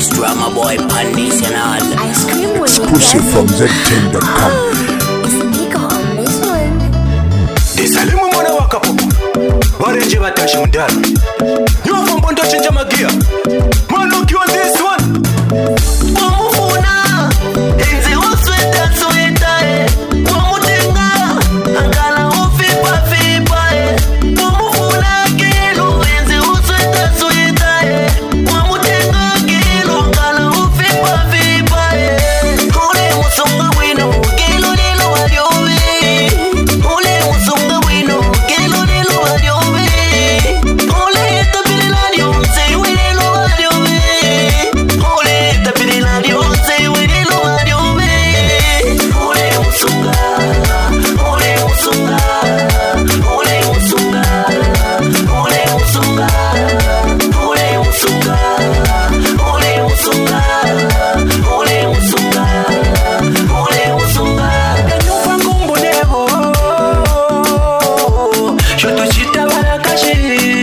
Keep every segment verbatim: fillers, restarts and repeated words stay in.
This drama boy Pandis and all. Ice cream with exclusive from Z ten dot com. It's Nico on this one. Desalimu mwana wakapopo warenje batashi mundara nyova mbondo chenja magia mwana ukiwa this one wamufuna enzi usweta sweta eh wamutenga angala ufipa fipa eh wamufuna kilo enzi usweta sweta eh wamutenga kilo angala ufipa fipa eh ule musonga wino kilo lilo waliowe ule musonga wino kilo lilo waliowe ule tapilila lyonse wililo waliowe ule tapilila lyonse wililo waliowe ule musunga ule musunga ule musunga ule musunga ule musunga ule musunga ule musunga ule musunga nyumva ngumbonebo shoto chita barakashi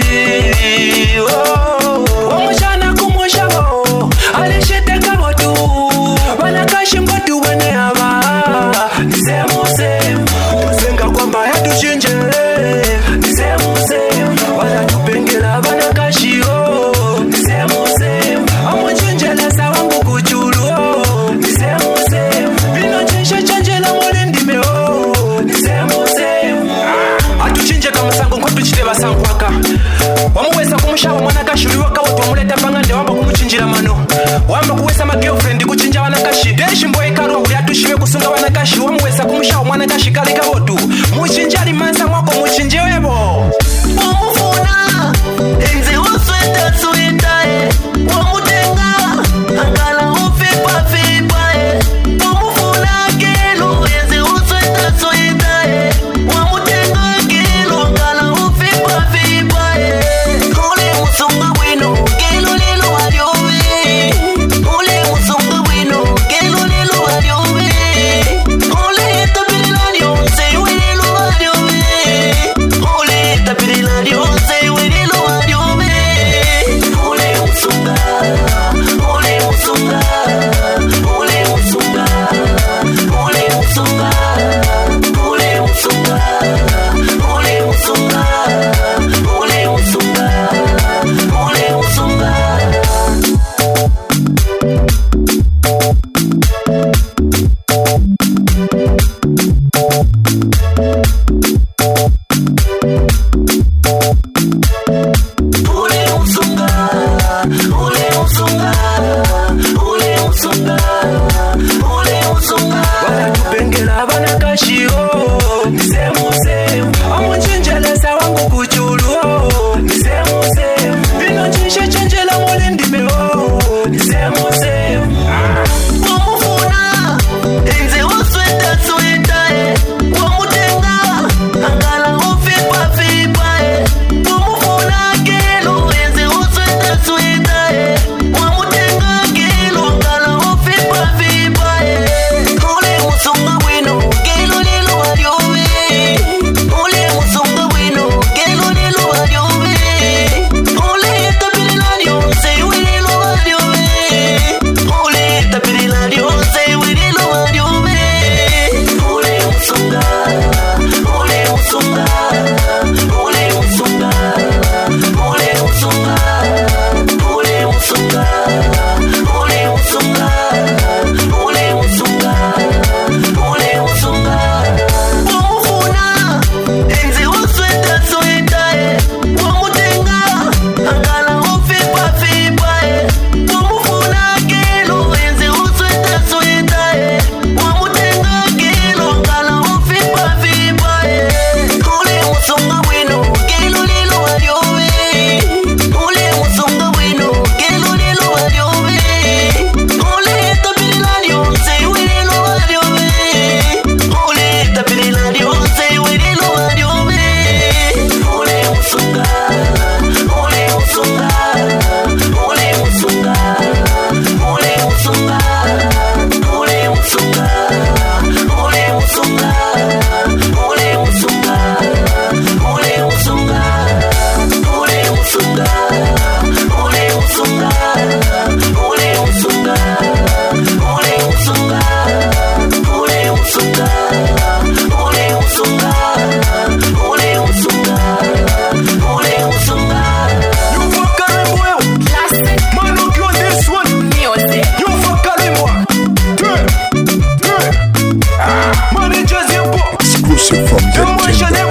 omushana kumushabo alishite kabotu barakashi mbotu bane aba nisemuse musenga kwamba yatushinje nisemuse wanatupengela barakashi oh nisemuse amuchinjela sawangu kuchulu oh nisemuse bino chinje chanjela molendime oh nisemuse atuchinje kama sango nkotuchite basankwaka wamuweza kumushawo mwana kashuliwa kawotu wamuleta pangande wamba kumuchinjira mano wamba kuwesa ma girlfriend kuchinja wana kashi deshi mboye karwa uli atushiwe kusunga wana kashi wamuweza kumushawo mwana kashi kali kawotu muchinjali mansa mwako muchinje webo wamufuna enzi usweta sweta eh wamutenga angala ufipa fipa eh wamufuna kilo enzi usweta sweta eh wamutenga kilo angala ufipa fipa eh ule musunga wino kilo lilo waliowe ule musunga wino kilo lilo waliowe ule tapilila lyonse wililo waliowe Z Kingdom.